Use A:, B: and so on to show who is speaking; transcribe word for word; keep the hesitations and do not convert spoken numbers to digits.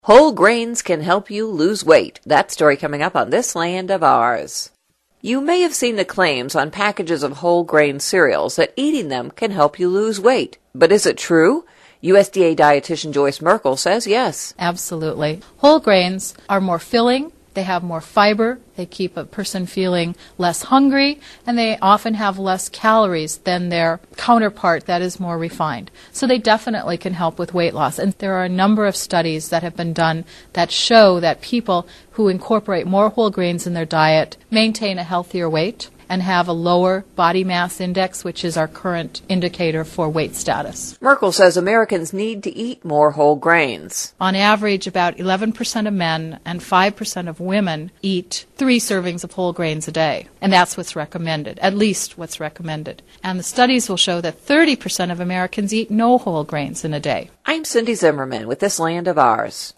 A: Whole grains can help you lose weight. That story coming up on This Land of Ours. You may have seen the claims on packages of whole grain cereals that eating them can help you lose weight. But is it true? U S D A dietitian Joyce Merkel says yes.
B: Absolutely. Whole grains are more filling. They have more fiber, they keep a person feeling less hungry, and they often have less calories than their counterpart that is more refined. So they definitely can help with weight loss. And there are a number of studies that have been done that show that people who incorporate more whole grains in their diet maintain a healthier weight and have a lower body mass index, which is our current indicator for weight status.
A: Merkel says Americans need to eat more whole grains.
B: On average, about eleven percent of men and five percent of women eat three servings of whole grains a day. And that's what's recommended, at least what's recommended. And the studies will show that thirty percent of Americans eat no whole grains in a day.
A: I'm Cindy Zimmerman with This Land of Ours.